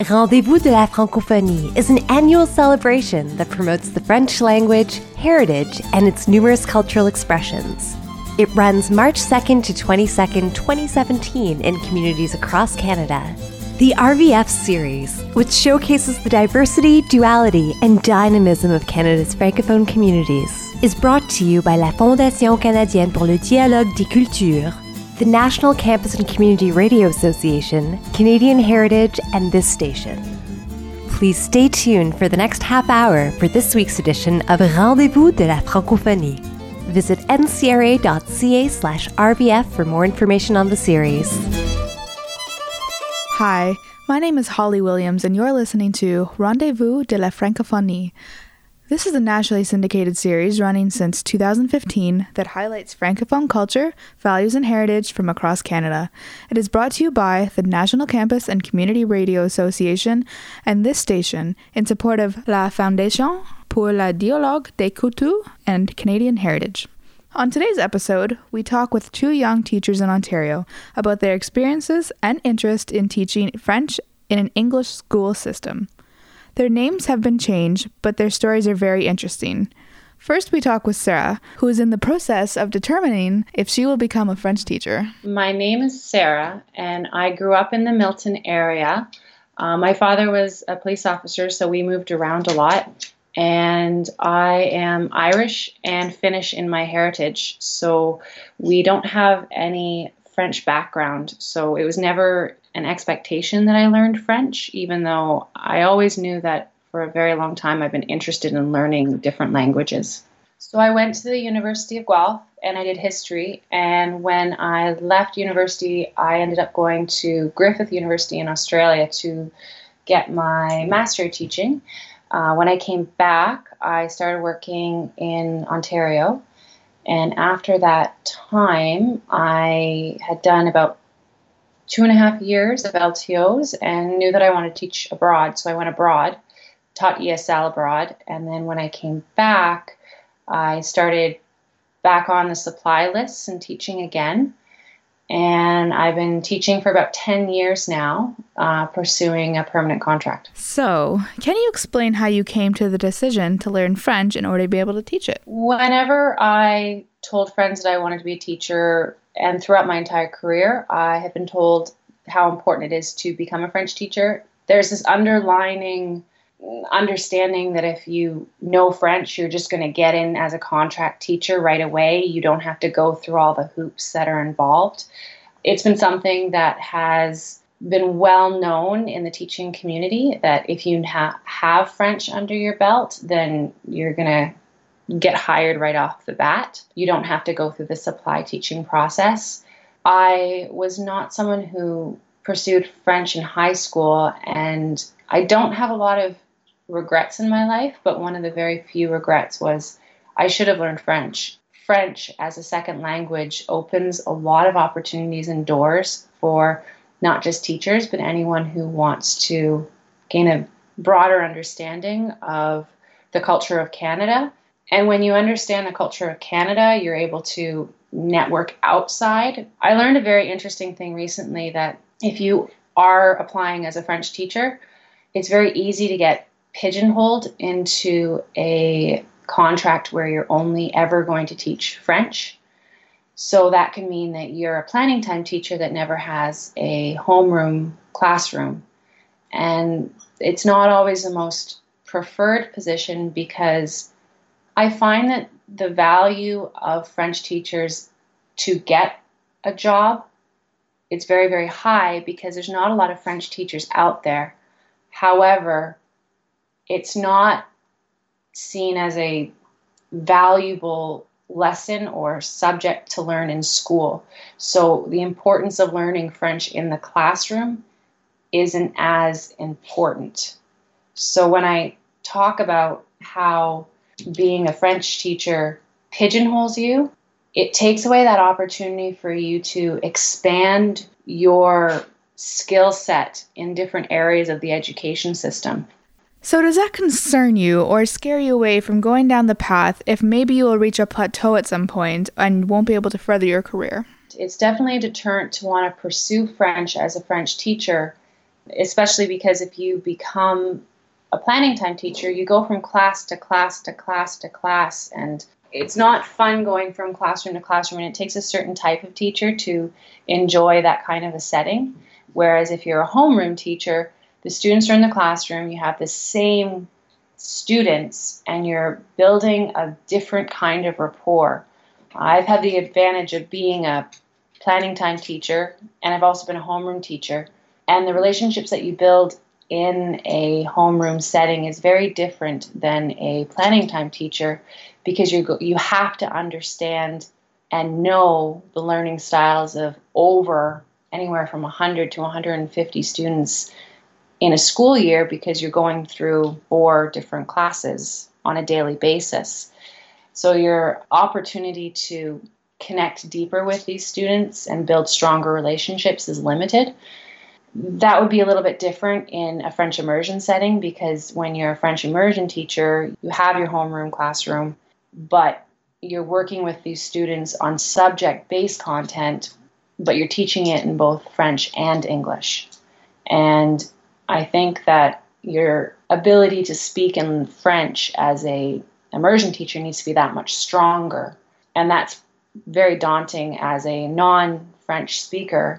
Rendez-vous de la Francophonie is an annual celebration that promotes the French language, heritage, and its numerous cultural expressions. It runs March 2nd to 22nd, 2017 in communities across Canada. The RVF series, which showcases the diversity, duality, and dynamism of Canada's francophone communities, is brought to you by la Fondation canadienne pour le dialogue des cultures, the National Campus and Community Radio Association, Canadian Heritage, and this station. Please stay tuned for the next half hour for this week's edition of Rendez-vous de la Francophonie. Visit ncra.ca/RVF for more information on the series. Hi, my name is Holly Williams, and you're listening to Rendez-vous de la Francophonie. This is a nationally syndicated series running since 2015 that highlights Francophone culture, values, and heritage from across Canada. It is brought to you by the National Campus and Community Radio Association and this station in support of La Fondation pour le dialogue des cultures and Canadian Heritage. On today's episode, we talk with two young teachers in Ontario about their experiences and interest in teaching French in an English school system. Their names have been changed, but their stories are very interesting. First, we talk with Sarah, who is in the process of determining if she will become a French teacher. My name is Sarah, and I grew up in the Milton area. My father was a police officer, so we moved around a lot. And I am Irish and Finnish in my heritage, so we don't have any French background. So it was never an expectation that I learned French, even though I always knew that for a very long time I've been interested in learning different languages. So I went to the University of Guelph and I did history. And when I left university, I ended up going to Griffith University in Australia to get my master teaching. When I came back, I started working in Ontario. And after that time, I had done about 2.5 years of LTOs and knew that I wanted to teach abroad. So I went abroad, taught ESL abroad. And then when I came back, I started back on the supply lists and teaching again. And I've been teaching for about 10 years now, pursuing a permanent contract. So, can you explain how you came to the decision to learn French in order to be able to teach it? Whenever I told friends that I wanted to be a teacher, and throughout my entire career, I have been told how important it is to become a French teacher. There's this underlining understanding that if you know French, you're just going to get in as a contract teacher right away. You don't have to go through all the hoops that are involved. It's been something that has been well known in the teaching community that if you have French under your belt, then you're going to get hired right off the bat. You don't have to go through the supply teaching process. I was not someone who pursued French in high school, and I don't have a lot of regrets in my life, but one of the very few regrets was I should have learned French. French as a second language opens a lot of opportunities and doors for not just teachers, but anyone who wants to gain a broader understanding of the culture of Canada. And when you understand the culture of Canada, you're able to network outside. I learned a very interesting thing recently that if you are applying as a French teacher, it's very easy to get pigeonholed into a contract where you're only ever going to teach French. So that can mean that you're a planning time teacher that never has a homeroom classroom. And it's not always the most preferred position because I find that the value of French teachers to get a job, it's very, very high because there's not a lot of French teachers out there. However, it's not seen as a valuable lesson or subject to learn in school. So the importance of learning French in the classroom isn't as important. So when I talk about how being a French teacher pigeonholes you, it takes away that opportunity for you to expand your skill set in different areas of the education system. So does that concern you or scare you away from going down the path if maybe you will reach a plateau at some point and won't be able to further your career? It's definitely a deterrent to want to pursue French as a French teacher especially because if you become a planning time teacher, you go from class to class to class to class, and it's not fun going from classroom to classroom, and it takes a certain type of teacher to enjoy that kind of a setting. Whereas if you're a homeroom teacher, the students are in the classroom, you have the same students, and you're building a different kind of rapport. I've had the advantage of being a planning time teacher, and I've also been a homeroom teacher. And the relationships that you build in a homeroom setting is very different than a planning time teacher, because you have to understand and know the learning styles of over anywhere from 100 to 150 students in a school year, because you're going through 4 different classes on a daily basis. So your opportunity to connect deeper with these students and build stronger relationships is limited. That would be a little bit different in a French immersion setting, because when you're a French immersion teacher, you have your homeroom classroom, but you're working with these students on subject-based content, but you're teaching it in both French and English. And I think that your ability to speak in French as a immersion teacher needs to be that much stronger. And that's very daunting as a non-French speaker.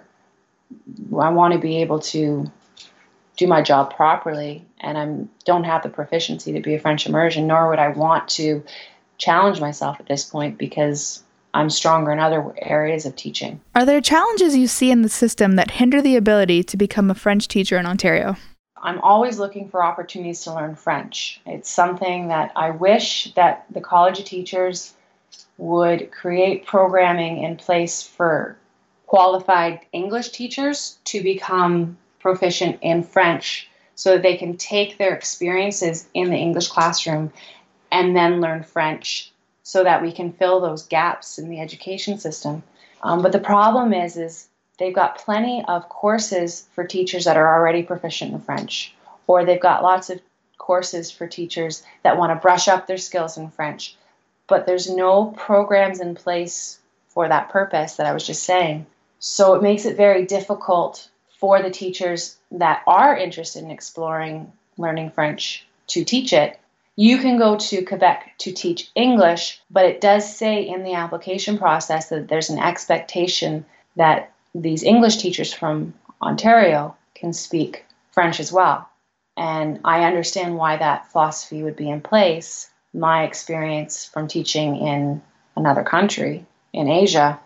I want to be able to do my job properly, and I don't have the proficiency to be a French immersion, nor would I want to challenge myself at this point, because I'm stronger in other areas of teaching. Are there challenges you see in the system that hinder the ability to become a French teacher in Ontario? I'm always looking for opportunities to learn French. It's something that I wish that the College of Teachers would create programming in place for qualified English teachers to become proficient in French, so that they can take their experiences in the English classroom and then learn French, so that we can fill those gaps in the education system. But the problem is they've got plenty of courses for teachers that are already proficient in French, or they've got lots of courses for teachers that want to brush up their skills in French. But there's no programs in place for that purpose that I was just saying. So it makes it very difficult for the teachers that are interested in exploring learning French to teach it. You can go to Quebec to teach English, but it does say in the application process that there's an expectation that these English teachers from Ontario can speak French as well. And I understand why that philosophy would be in place. My experience from teaching in another country, in Asia,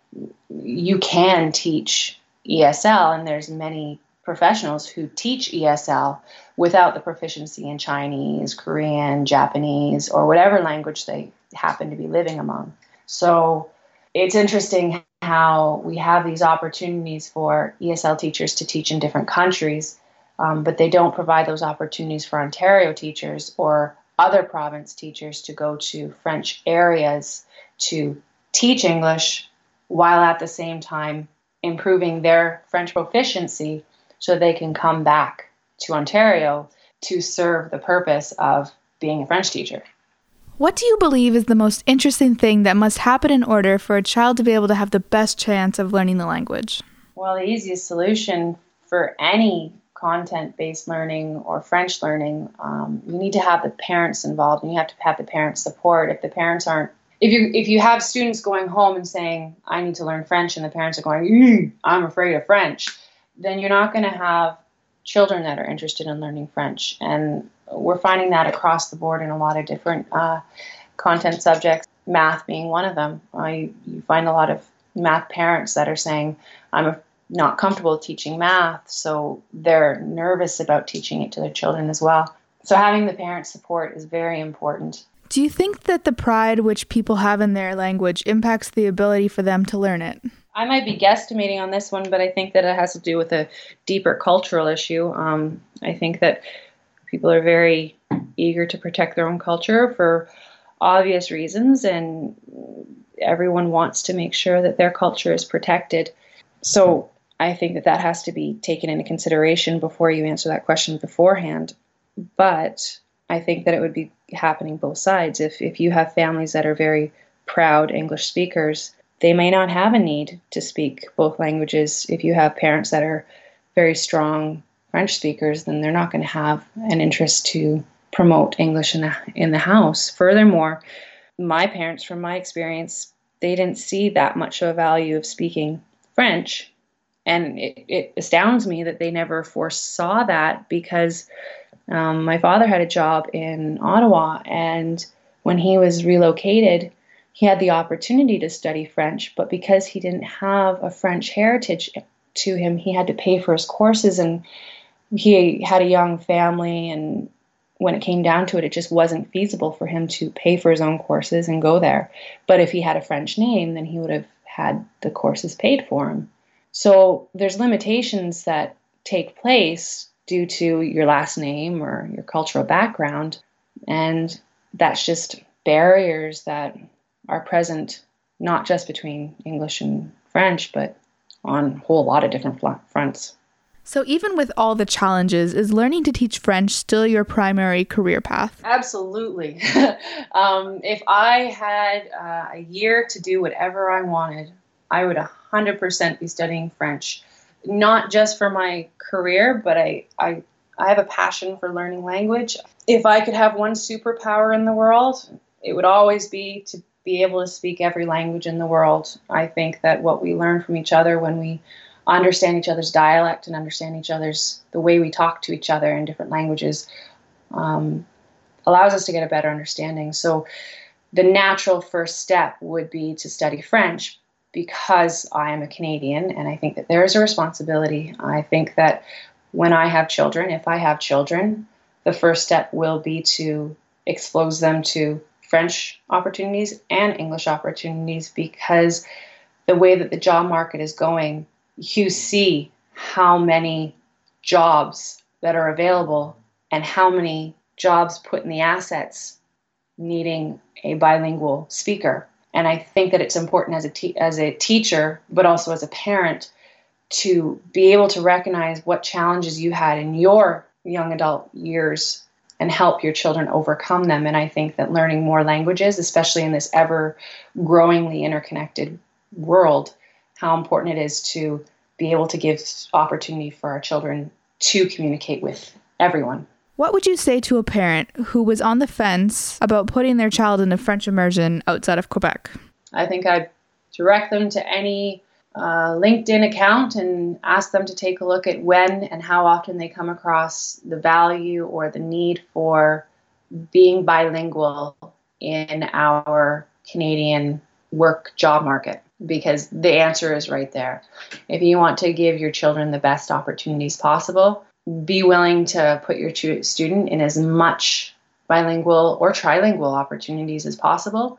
you can teach ESL, and there's many professionals who teach ESL without the proficiency in Chinese, Korean, Japanese, or whatever language they happen to be living among. So it's interesting how we have these opportunities for ESL teachers to teach in different countries, but they don't provide those opportunities for Ontario teachers or other province teachers to go to French areas to teach English, while at the same time improving their French proficiency, so they can come back to Ontario to serve the purpose of being a French teacher. What do you believe is the most interesting thing that must happen in order for a child to be able to have the best chance of learning the language? Well, the easiest solution for any content-based learning or French learning, you need to have the parents involved, and you have to have the parents' support. If the parents aren't, if you have students going home and saying, I need to learn French, and the parents are going, I'm afraid of French, then you're not going to have children that are interested in learning French. And we're finding that across the board in a lot of different content subjects, math being one of them. You find a lot of math parents that are saying, I'm not comfortable teaching math, so they're nervous about teaching it to their children as well. So having the parent support is very important. Do you think that the pride which people have in their language impacts the ability for them to learn it? I might be guesstimating on this one, but I think that it has to do with a deeper cultural issue. I think that people are very eager to protect their own culture for obvious reasons, and everyone wants to make sure that their culture is protected. So I think that that has to be taken into consideration before you answer that question beforehand. But I think that it would be happening both sides. If you have families that are very proud English speakers, they may not have a need to speak both languages. If you have parents that are very strong French speakers, then they're not going to have an interest to promote English in the house. Furthermore, my parents, from my experience, they didn't see that much of a value of speaking French. And it astounds me that they never foresaw that, because my father had a job in Ottawa, and when he was relocated, he had the opportunity to study French, but because he didn't have a French heritage to him, he had to pay for his courses, and he had a young family, and when it came down to it, it just wasn't feasible for him to pay for his own courses and go there. But if he had a French name, then he would have had the courses paid for him. So there's limitations that take place due to your last name or your cultural background, and that's just barriers that are present not just between English and French, but on a whole lot of different fronts. So even with all the challenges, is learning to teach French still your primary career path? Absolutely. If I had a year to do whatever I wanted, I would 100% be studying French. Not just for my career, but I have a passion for learning language. If I could have one superpower in the world, it would always be to be able to speak every language in the world. I think that what we learn from each other when we understand each other's dialect and understand the way we talk to each other in different languages allows us to get a better understanding. So the natural first step would be to study French, because I am a Canadian, and I think that there is a responsibility. I think that when I have children, if I have children, the first step will be to expose them to French opportunities and English opportunities, because the way that the job market is going, you see how many jobs that are available and how many jobs put in the assets needing a bilingual speaker. And I think that it's important as a teacher, but also as a parent, to be able to recognize what challenges you had in your young adult years and help your children overcome them. And I think that learning more languages, especially in this ever-growingly interconnected world, how important it is to be able to give opportunity for our children to communicate with everyone. What would you say to a parent who was on the fence about putting their child in a French immersion outside of Quebec? I think I'd direct them to any LinkedIn account and ask them to take a look at when and how often they come across the value or the need for being bilingual in our Canadian work job market, because the answer is right there. If you want to give your children the best opportunities possible, be willing to put your student in as much bilingual or trilingual opportunities as possible,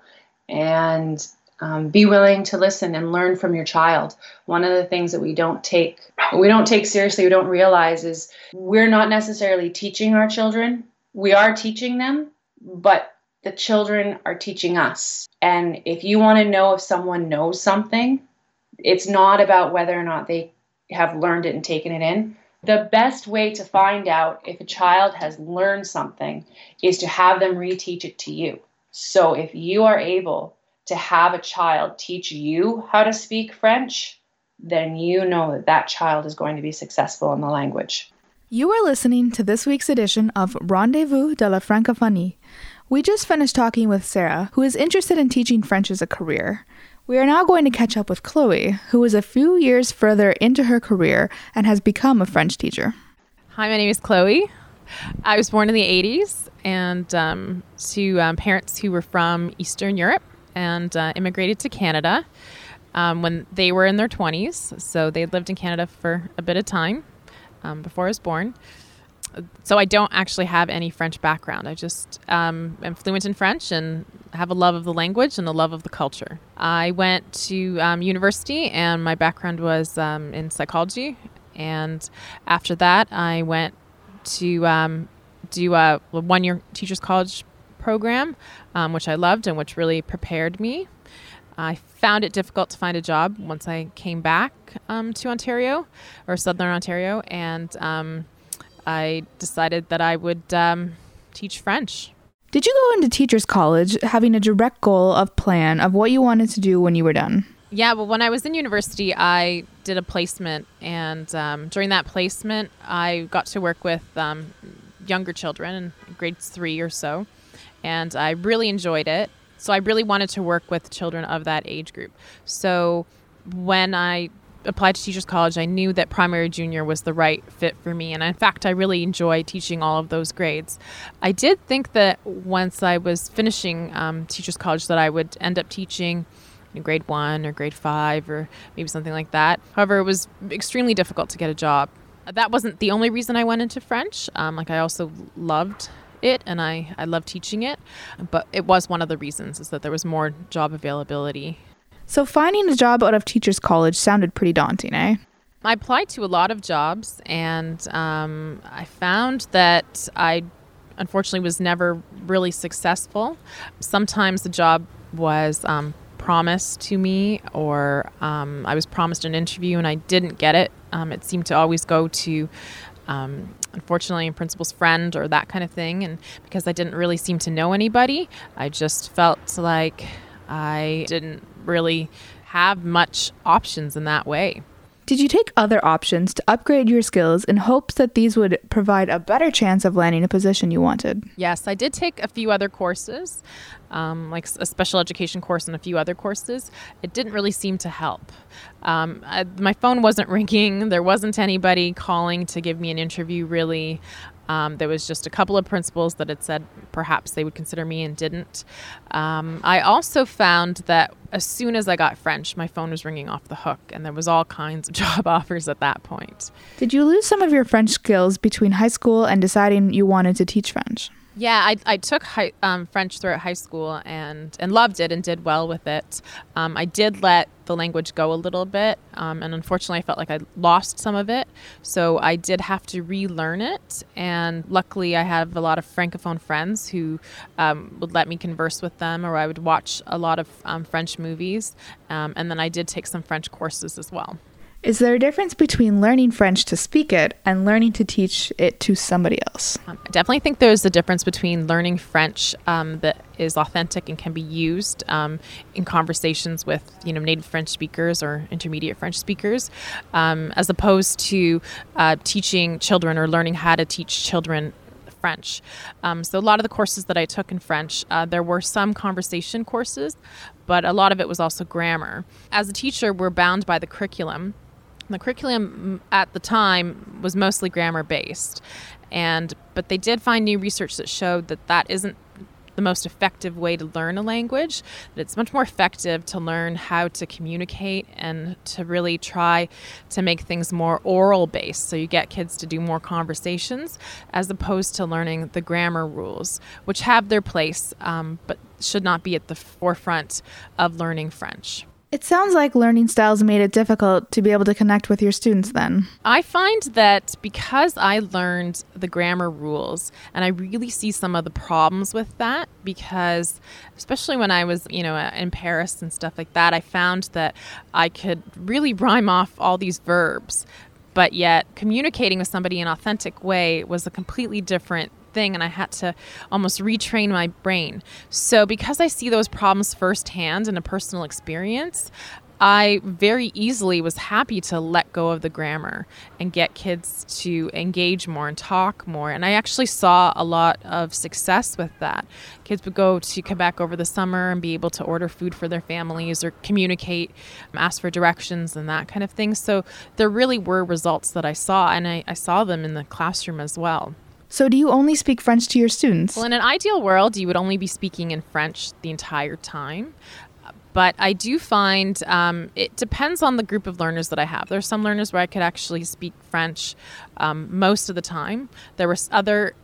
and be willing to listen and learn from your child. One of the things that we don't take seriously, we don't realize, is we're not necessarily teaching our children. We are teaching them, but the children are teaching us. And if you want to know if someone knows something, it's not about whether or not they have learned it and taken it in. The best way to find out if a child has learned something is to have them reteach it to you. So if you are able to have a child teach you how to speak French, then you know that that child is going to be successful in the language. You are listening to this week's edition of Rendez-vous de la Francophonie. We just finished talking with Sarah, who is interested in teaching French as a career. We are now going to catch up with Chloe, who is a few years further into her career and has become a French teacher. Hi, my name is Chloe. I was born in the 80s and to parents who were from Eastern Europe and immigrated to Canada when they were in their 20s. So they lived in Canada for a bit of time before I was born. So I don't actually have any French background. I just am fluent in French and have a love of the language and a love of the culture. I went to university and my background was in psychology. And after that, I went to do a one-year teacher's college program, which I loved and which really prepared me. I found it difficult to find a job once I came back to Ontario, or Southern Ontario, and I decided that I would teach French. Did you go into teacher's college having a direct goal of plan of what you wanted to do when you were done? Yeah, well, when I was in university, I did a placement, and during that placement, I got to work with younger children in grades 3 or so, and I really enjoyed it. So I really wanted to work with children of that age group. So when I applied to Teachers College, I knew that primary junior was the right fit for me. And in fact, I really enjoy teaching all of those grades. I did think that once I was finishing Teachers College that I would end up teaching in grade 1 or grade 5 or maybe something like that. However, it was extremely difficult to get a job. That wasn't the only reason I went into French. I also loved it, and I loved teaching it. But it was one of the reasons, is that there was more job availability. So finding a job out of Teachers College sounded pretty daunting, eh? I applied to a lot of jobs, and I found that I unfortunately was never really successful. Sometimes the job was promised to me, or I was promised an interview and I didn't get it. It seemed to always go to, unfortunately, a principal's friend or that kind of thing. And because I didn't really seem to know anybody, I just felt like I didn't really have much options in that way. Did you take other options to upgrade your skills in hopes that these would provide a better chance of landing a position you wanted? Yes, I did take a few other courses, like a special education course and a few other courses. It didn't really seem to help. My phone wasn't ringing. There wasn't anybody calling to give me an interview, really. There was just a couple of principals that had said perhaps they would consider me and didn't. I also found that as soon as I got French, my phone was ringing off the hook, and there was all kinds of job offers at that point. Did you lose some of your French skills between high school and deciding you wanted to teach French? Yeah, I took French throughout high school and loved it and did well with it. I did let the language go a little bit, and unfortunately I felt like I lost some of it. So I did have to relearn it, and luckily I have a lot of Francophone friends who would let me converse with them, or I would watch a lot of French movies, and then I did take some French courses as well. Is there a difference between learning French to speak it and learning to teach it to somebody else? I definitely think there's a difference between learning French that is authentic and can be used in conversations with, native French speakers or intermediate French speakers, as opposed to teaching children or learning how to teach children French. So a lot of the courses that I took in French, there were some conversation courses, but a lot of it was also grammar. As a teacher, we're bound by the curriculum. The curriculum at the time was mostly grammar-based, but they did find new research that showed that isn't the most effective way to learn a language, that it's much more effective to learn how to communicate and to really try to make things more oral-based, so you get kids to do more conversations, as opposed to learning the grammar rules, which have their place, but should not be at the forefront of learning French. It sounds like learning styles made it difficult to be able to connect with your students then. I find that because I learned the grammar rules, and I really see some of the problems with that, because especially when I was, in Paris and stuff like that, I found that I could really rhyme off all these verbs, but yet communicating with somebody in an authentic way was a completely different thing, and I had to almost retrain my brain. So because I see those problems firsthand in a personal experience, I very easily was happy to let go of the grammar and get kids to engage more and talk more. And I actually saw a lot of success with that. Kids would go to Quebec over the summer and be able to order food for their families or communicate, ask for directions and that kind of thing. So there really were results that I saw, and I saw them in the classroom as well. So do you only speak French to your students? Well, in an ideal world, you would only be speaking in French the entire time. But I do find it depends on the group of learners that I have. There are some learners where I could actually speak French most of the time. There were other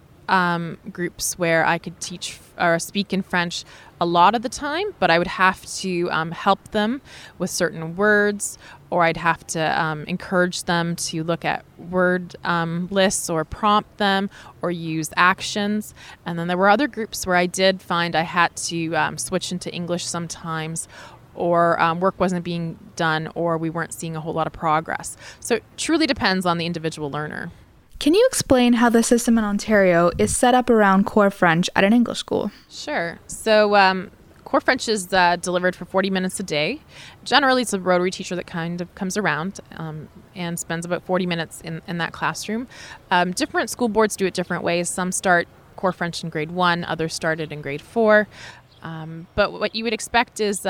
groups where I could teach or speak in French a lot of the time, but I would have to help them with certain words, or I'd have to encourage them to look at word lists or prompt them or use actions. And then there were other groups where I did find I had to switch into English sometimes, or work wasn't being done, or we weren't seeing a whole lot of progress. So it truly depends on the individual learner. Can you explain how the system in Ontario is set up around core French at an English school? Sure. So Core French is delivered for 40 minutes a day. Generally, it's a Rotary teacher that kind of comes around and spends about 40 minutes in that classroom. Different school boards do it different ways. Some start Core French in grade 1, others start it in grade 4. But what you would expect is,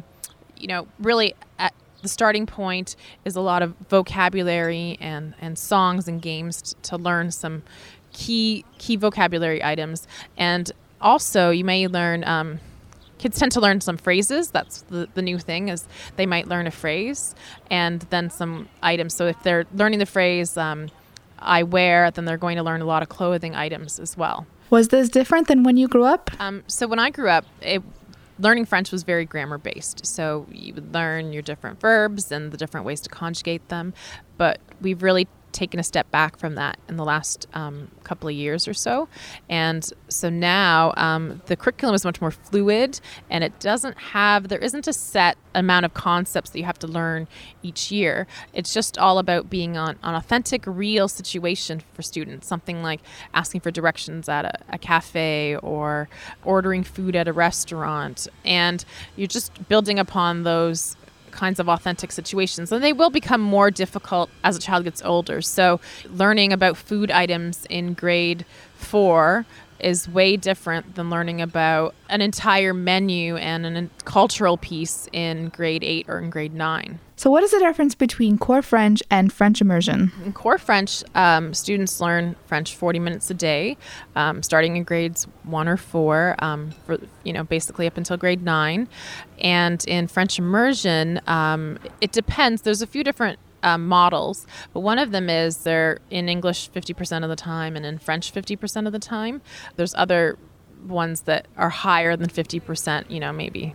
really at the starting point is a lot of vocabulary and songs and games to learn some key vocabulary items. And also you may learn, kids tend to learn some phrases. That's the new thing, is they might learn a phrase and then some items. So if they're learning the phrase, I wear, then they're going to learn a lot of clothing items as well. Was this different than when you grew up? So when I grew up, learning French was very grammar-based. So you would learn your different verbs and the different ways to conjugate them. But we've really taken a step back from that in the last couple of years or so. And so now the curriculum is much more fluid, and there isn't a set amount of concepts that you have to learn each year. It's just all about being on an authentic, real situation for students, something like asking for directions at a cafe or ordering food at a restaurant. And you're just building upon those kinds of authentic situations, and they will become more difficult as a child gets older. So learning about food items in grade 4 is way different than learning about an entire menu and a cultural piece in grade 8 or in grade 9. So what is the difference between Core French and French immersion? In Core French, students learn French 40 minutes a day, starting in grades 1 or 4, basically up until grade 9. And in French immersion, it depends. There's a few different models, but one of them is they're in English 50% of the time and in French 50% of the time. There's other ones that are higher than 50%, maybe,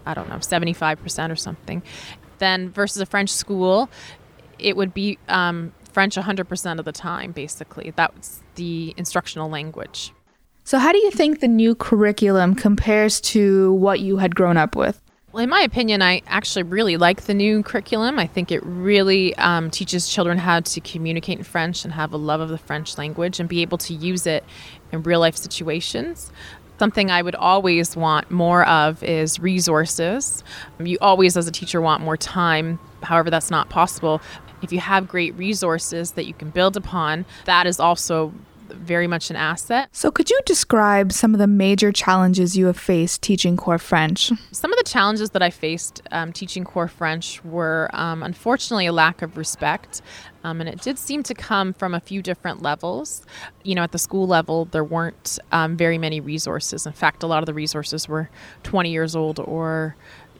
75% or something. Then versus a French school, it would be French 100% of the time, basically. That's the instructional language. So how do you think the new curriculum compares to what you had grown up with? Well, in my opinion, I actually really like the new curriculum. I think it really teaches children how to communicate in French and have a love of the French language and be able to use it in real life situations. Something I would always want more of is resources. You always, as a teacher, want more time. However, that's not possible. If you have great resources that you can build upon, that is also very much an asset. So could you describe some of the major challenges you have faced teaching Core French? Some of the challenges that I faced teaching Core French were unfortunately a lack of respect. And it did seem to come from a few different levels. At the school level, there weren't very many resources. In fact, a lot of the resources were 20 years old or,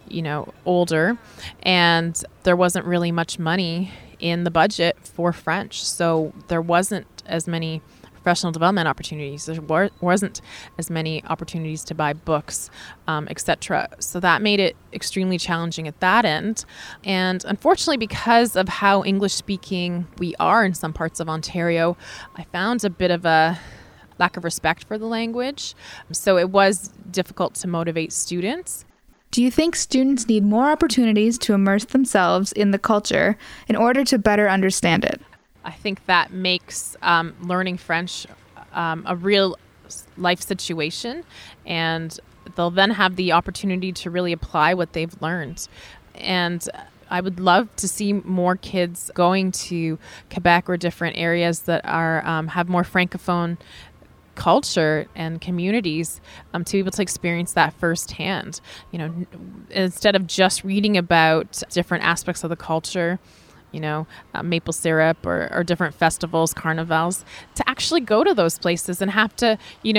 older. And there wasn't really much money in the budget for French. So there wasn't as many professional development opportunities. There wasn't as many opportunities to buy books, etc. So that made it extremely challenging at that end. And unfortunately, because of how English-speaking we are in some parts of Ontario, I found a bit of a lack of respect for the language. So it was difficult to motivate students. Do you think students need more opportunities to immerse themselves in the culture in order to better understand it? I think that makes learning French a real life situation, and they'll then have the opportunity to really apply what they've learned. And I would love to see more kids going to Quebec or different areas that are have more francophone culture and communities to be able to experience that firsthand. Instead of just reading about different aspects of the culture, maple syrup or different festivals, carnivals, to actually go to those places and have to,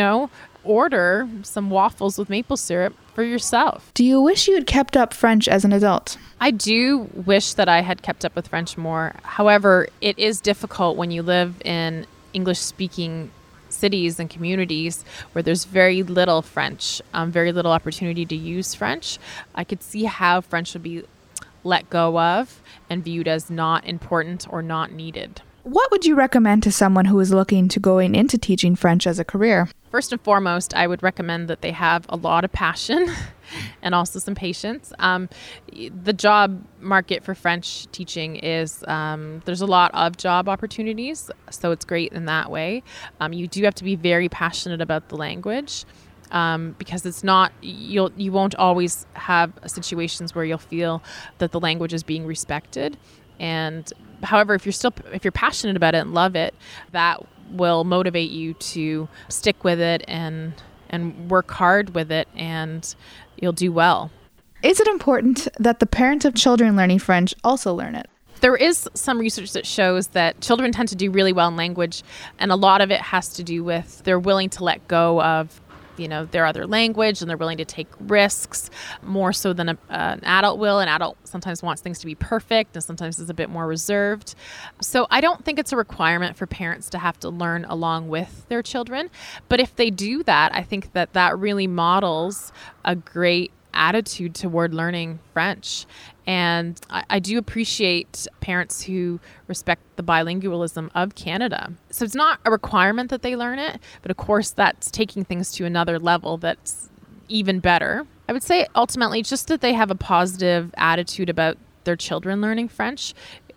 order some waffles with maple syrup for yourself. Do you wish you had kept up French as an adult? I do wish that I had kept up with French more. However, it is difficult when you live in English-speaking cities and communities where there's very little French, very little opportunity to use French. I could see how French would be let go of and viewed as not important or not needed. What would you recommend to someone who is looking to going into teaching French as a career? First and foremost, I would recommend that they have a lot of passion and also some patience. The job market for French teaching is, there's a lot of job opportunities, so it's great in that way. You do have to be very passionate about the language. because it's not, you won't always have situations where you'll feel that the language is being respected. And however, if you're passionate about it and love it, that will motivate you to stick with it and work hard with it, and you'll do well. Is it important that the parents of children learning French also learn it? There is some research that shows that children tend to do really well in language, and a lot of it has to do with they're willing to let go of their other language, and they're willing to take risks more so than an adult will. An adult sometimes wants things to be perfect and sometimes is a bit more reserved. So I don't think it's a requirement for parents to have to learn along with their children. But if they do that, I think that really models a great attitude toward learning French. And I do appreciate parents who respect the bilingualism of Canada. So it's not a requirement that they learn it, but of course that's taking things to another level that's even better. I would say ultimately just that they have a positive attitude about their children learning French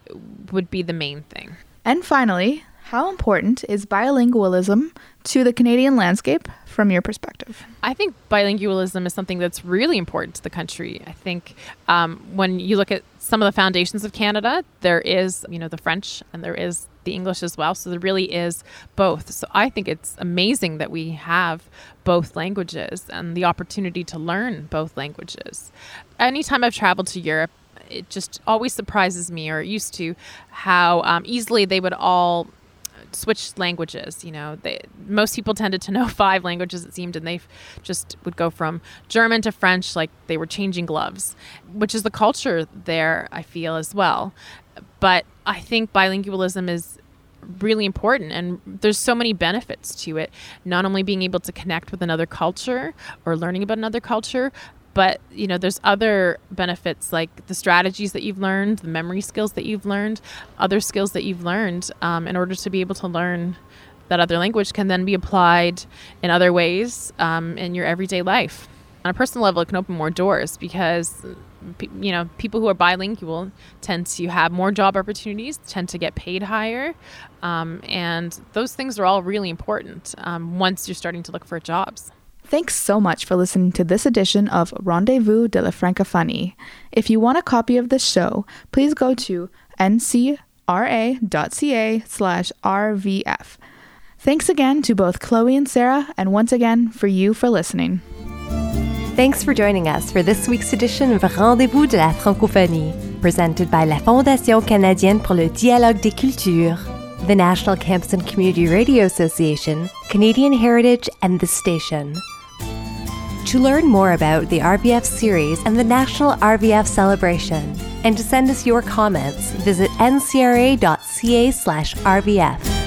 would be the main thing. And finally, how important is bilingualism to the Canadian landscape from your perspective? I think bilingualism is something that's really important to the country. I think when you look at some of the foundations of Canada, there is, the French and there is the English as well. So there really is both. So I think it's amazing that we have both languages and the opportunity to learn both languages. Anytime I've traveled to Europe, it just always surprises me, or it used to, how easily they would all switch languages. Most people tended to know 5 languages, it seemed, and they just would go from German to French like they were changing gloves, which is the culture there, I feel, as well. But I think bilingualism is really important, and there's so many benefits to it, not only being able to connect with another culture or learning about another culture, but, there's other benefits like the strategies that you've learned, the memory skills that you've learned, other skills that you've learned in order to be able to learn that other language can then be applied in other ways in your everyday life. On a personal level, it can open more doors because, people who are bilingual tend to have more job opportunities, tend to get paid higher. And those things are all really important once you're starting to look for jobs. Thanks so much for listening to this edition of Rendez-vous de la Francophonie. If you want a copy of this show, please go to ncra.ca/RVF. Thanks again to both Chloe and Sarah, and once again for you for listening. Thanks for joining us for this week's edition of Rendez-vous de la Francophonie, presented by la Fondation canadienne pour le dialogue des cultures, the National Campus and Community Radio Association, Canadian Heritage, and The Station. To learn more about the RVF series and the National RVF Celebration, and to send us your comments, visit ncra.ca/RVF.